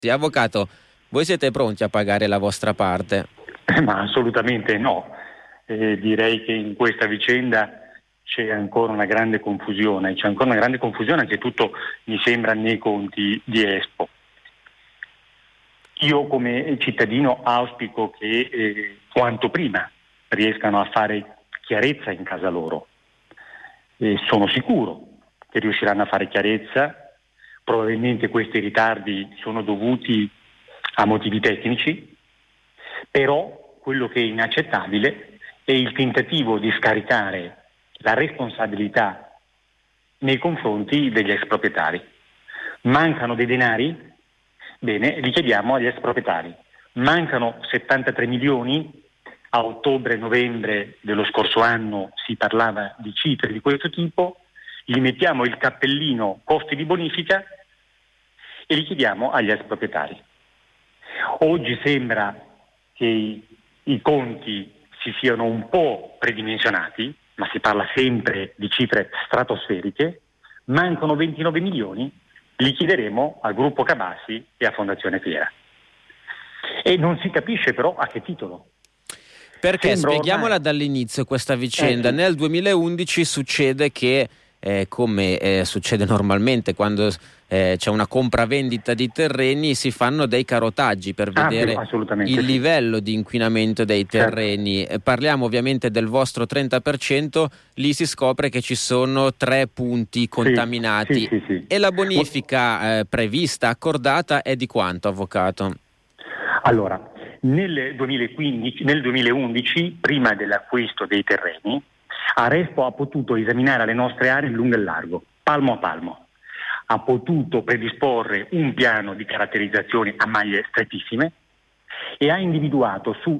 Avvocato, voi siete pronti a pagare la vostra parte? Ma assolutamente no. Direi che in questa vicenda c'è ancora una grande confusione, anzitutto mi sembra nei conti di Expo. Io come cittadino auspico che quanto prima riescano a fare chiarezza in casa loro. Sono sicuro che riusciranno a fare chiarezza. Probabilmente questi ritardi sono dovuti a motivi tecnici, però quello che è inaccettabile è il tentativo di scaricare la responsabilità nei confronti degli ex proprietari. Mancano dei denari? Bene, li chiediamo agli ex proprietari. Mancano 73 milioni? A ottobre-novembre dello scorso anno si parlava di cifre di questo tipo. Gli mettiamo il cappellino costi di bonifica e li chiediamo agli ex proprietari. Oggi sembra che i conti si siano un po' predimensionati, ma si parla sempre di cifre stratosferiche. Mancano 29 milioni, li chiederemo al gruppo Cabassi e a Fondazione Fiera. E non si capisce però a che titolo. Perché spieghiamola dall'inizio questa vicenda. Sì. Nel 2011 succede che, come succede normalmente quando c'è una compravendita di terreni, si fanno dei carotaggi per vedere il livello di inquinamento dei terreni. Certo. Parliamo ovviamente del vostro 30%, lì si scopre che ci sono 3 punti contaminati. Sì. E la bonifica prevista, accordata, è di quanto, avvocato? Allora, nel 2011, prima dell'acquisto dei terreni, Arespo ha potuto esaminare le nostre aree in lungo e largo, palmo a palmo. Ha potuto predisporre un piano di caratterizzazione a maglie strettissime e ha individuato su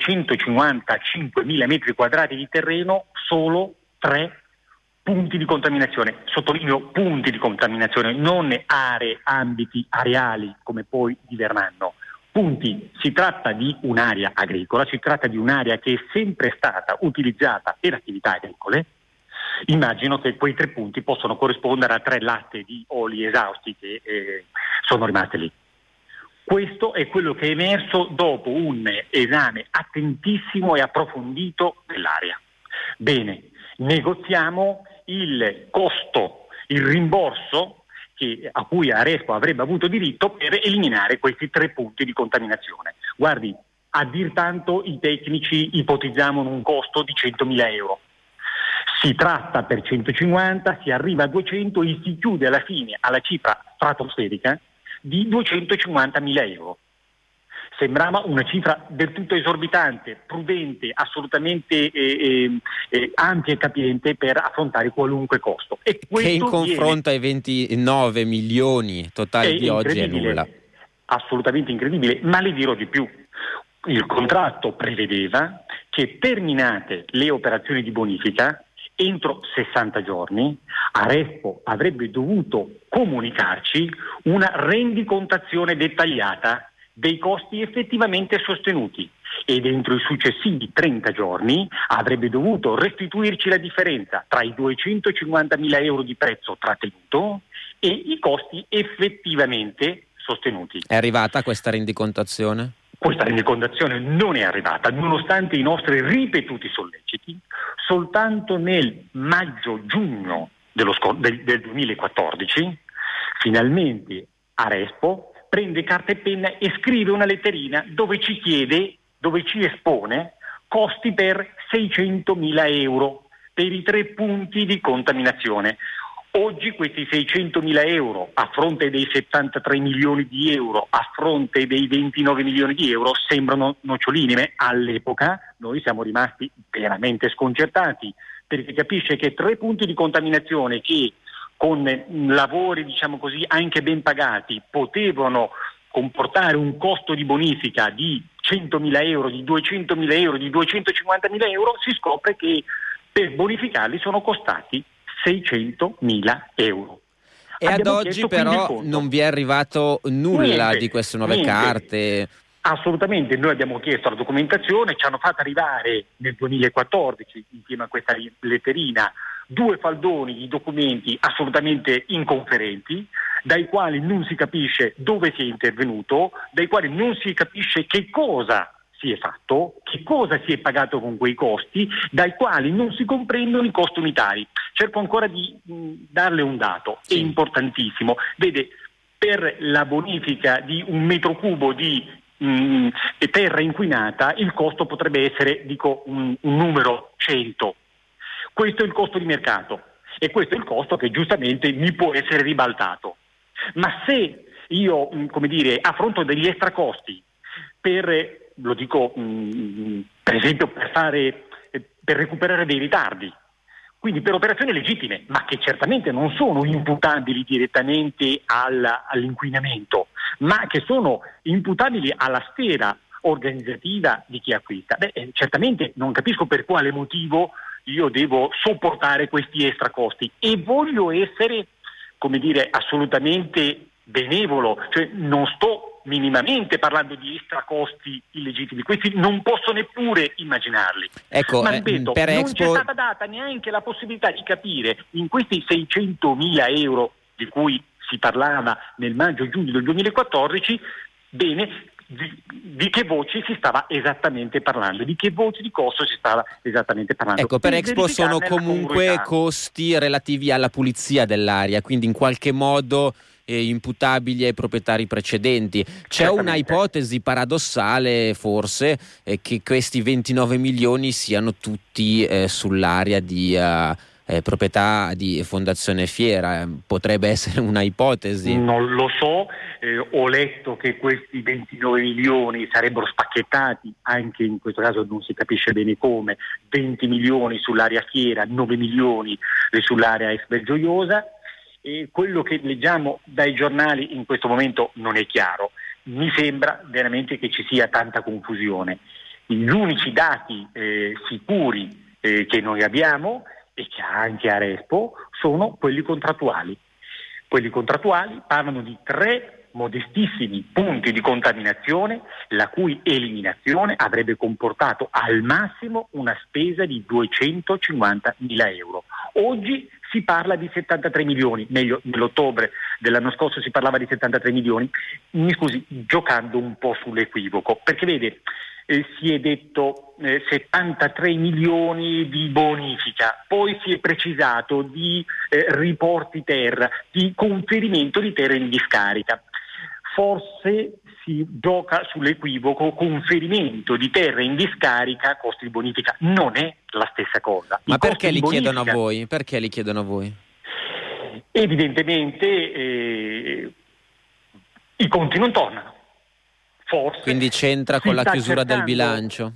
255.000 metri quadrati di terreno solo 3 punti di contaminazione. Sottolineo punti di contaminazione, non aree, ambiti areali come poi diverranno. Punti, si tratta di un'area agricola, si tratta di un'area che è sempre stata utilizzata per attività agricole. Immagino che quei 3 punti possono corrispondere a 3 latte di oli esausti che sono rimaste lì. Questo è quello che è emerso dopo un esame attentissimo e approfondito dell'area. Bene, negoziamo il costo, il rimborso a cui Arespo avrebbe avuto diritto per eliminare questi 3 punti di contaminazione. Guardi, a dir tanto i tecnici ipotizzavano un costo di 100.000 euro. Si tratta per 150, si arriva a 200 e si chiude alla fine alla cifra stratosferica di 250.000 euro. Sembrava una cifra del tutto esorbitante, prudente, assolutamente ampia e capiente per affrontare qualunque costo. E che in confronto ai 29 milioni totali di oggi è nulla. Assolutamente incredibile, ma le dirò di più. Il contratto prevedeva che terminate le operazioni di bonifica, entro 60 giorni, Arespo avrebbe dovuto comunicarci una rendicontazione dettagliata dei costi effettivamente sostenuti e dentro i successivi 30 giorni avrebbe dovuto restituirci la differenza tra i 250.000 euro di prezzo trattenuto e i costi effettivamente sostenuti. È arrivata questa rendicontazione? Questa rendicontazione non è arrivata, nonostante i nostri ripetuti solleciti. Soltanto nel maggio-giugno del 2014 finalmente Arespo prende carta e penna e scrive una letterina dove ci chiede, dove ci espone costi per 600.000 euro per i 3 punti di contaminazione. Oggi questi 600.000 euro a fronte dei 73 milioni di euro, a fronte dei 29 milioni di euro sembrano noccioline. All'epoca noi siamo rimasti veramente sconcertati, perché capisce che 3 punti di contaminazione che con lavori, diciamo così, anche ben pagati, potevano comportare un costo di bonifica di 100.000 euro, di 200.000 euro, di 250.000 euro, si scopre che per bonificarli sono costati 600.000 euro. E ad oggi però non vi è arrivato nulla di queste nuove carte? Assolutamente, noi abbiamo chiesto la documentazione, ci hanno fatto arrivare nel 2014, insieme a questa letterina, 2 faldoni di documenti assolutamente inconferenti. dai quali non si capisce dove si è intervenuto, dai quali non si capisce che cosa si è fatto, che cosa si è pagato con quei costi, dai quali non si comprendono i costi unitari. Cerco ancora di darle un dato, è importantissimo. Vede, per la bonifica di un metro cubo di terra inquinata il costo potrebbe essere, un numero 100. Questo è il costo di mercato e questo è il costo che giustamente mi può essere ribaltato. Ma se io, affronto degli extracosti per, lo dico per esempio per recuperare dei ritardi, quindi per operazioni legittime, ma che certamente non sono imputabili direttamente all'inquinamento, ma che sono imputabili alla sfera organizzativa di chi acquista. Certamente non capisco per quale motivo io devo sopportare questi extracosti e voglio essere, assolutamente benevolo, cioè non sto minimamente parlando di extracosti illegittimi, questi non posso neppure immaginarli. Ecco, ma ripeto, per non Expo c'è stata data neanche la possibilità di capire in questi 600.000 euro di cui si parlava nel maggio-giugno del 2014, bene, di che voci si stava esattamente parlando, di che voci di costo si stava esattamente parlando. Ecco, per Expo sono comunque costi relativi alla pulizia dell'aria, quindi in qualche modo imputabili ai proprietari precedenti. C'è una ipotesi paradossale forse che questi 29 milioni siano tutti sull'area di proprietà di Fondazione Fiera. Potrebbe essere una ipotesi? Non lo so, ho letto che questi 29 milioni sarebbero spacchettati, anche in questo caso non si capisce bene come, 20 milioni sull'area Fiera, 9 milioni sull'area ex Belgioiosa. E quello che leggiamo dai giornali in questo momento non è chiaro. Mi sembra veramente che ci sia tanta confusione. Gli unici dati sicuri che noi abbiamo e che ha anche Arespo sono quelli contrattuali. Quelli contrattuali parlano di 3 modestissimi punti di contaminazione, la cui eliminazione avrebbe comportato al massimo una spesa di 250.000 euro. Oggi si parla di 73 milioni, meglio, nell'ottobre dell'anno scorso si parlava di 73 milioni, mi scusi, giocando un po' sull'equivoco, perché vede, si è detto 73 milioni di bonifica, poi si è precisato di riporti terra, di conferimento di terra in discarica. Forse si gioca sull'equivoco, conferimento di terra in discarica, costi di bonifica, non è la stessa cosa. Ma perché li chiedono a voi? Perché li chiedono a voi? Evidentemente i conti non tornano. Forse. Quindi c'entra con la chiusura del bilancio?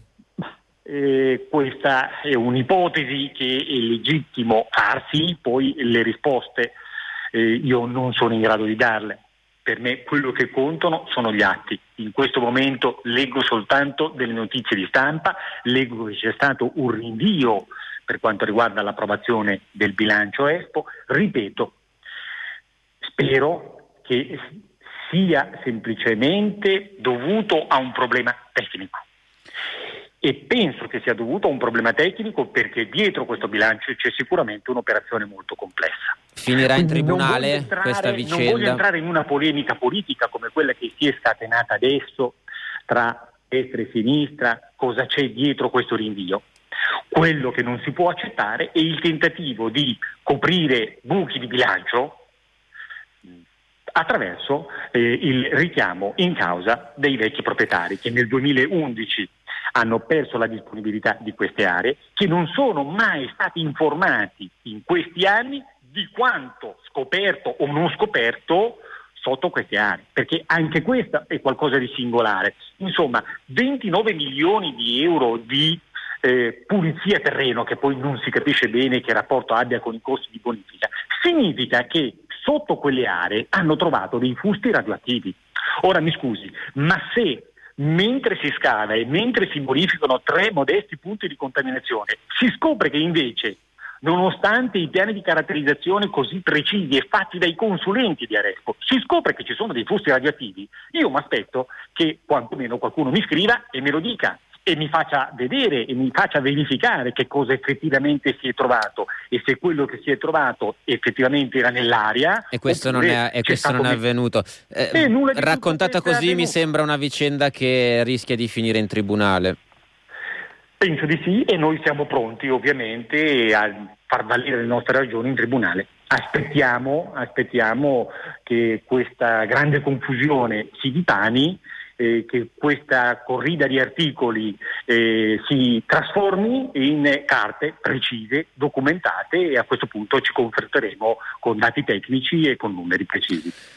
Questa è un'ipotesi che è legittimo farsi, poi le risposte io non sono in grado di darle. Per me quello che contano sono gli atti. In questo momento leggo soltanto delle notizie di stampa, leggo che c'è stato un rinvio per quanto riguarda l'approvazione del bilancio Expo. Ripeto, spero che sia semplicemente dovuto a un problema tecnico. E penso che sia dovuto a un problema tecnico perché dietro questo bilancio c'è sicuramente un'operazione molto complessa. Finirà in tribunale questa vicenda? Non voglio entrare in una polemica politica come quella che si è scatenata adesso tra destra e sinistra, cosa c'è dietro questo rinvio. Quello che non si può accettare è il tentativo di coprire buchi di bilancio attraverso il richiamo in causa dei vecchi proprietari che nel 2011 hanno perso la disponibilità di queste aree, che non sono mai stati informati in questi anni di quanto scoperto o non scoperto sotto queste aree, perché anche questa è qualcosa di singolare. Insomma, 29 milioni di euro di pulizia terreno, che poi non si capisce bene che rapporto abbia con i costi di bonifica, significa che sotto quelle aree hanno trovato dei fusti radioattivi. Ora mi scusi, ma se mentre si scava e mentre si bonificano 3 modesti punti di contaminazione si scopre che invece, nonostante i piani di caratterizzazione così precisi e fatti dai consulenti di Arespo, si scopre che ci sono dei fusti radioattivi, io mi aspetto che quantomeno qualcuno mi scriva e me lo dica e mi faccia vedere e mi faccia verificare che cosa effettivamente si è trovato e se quello che si è trovato effettivamente era nell'aria. E questo non è avvenuto. Raccontata così mi sembra una vicenda che rischia di finire in tribunale. Penso di sì, e noi siamo pronti ovviamente a far valere le nostre ragioni in tribunale. Aspettiamo che questa grande confusione si dipani, che questa corrida di articoli si trasformi in carte precise, documentate, e a questo punto ci confronteremo con dati tecnici e con numeri precisi.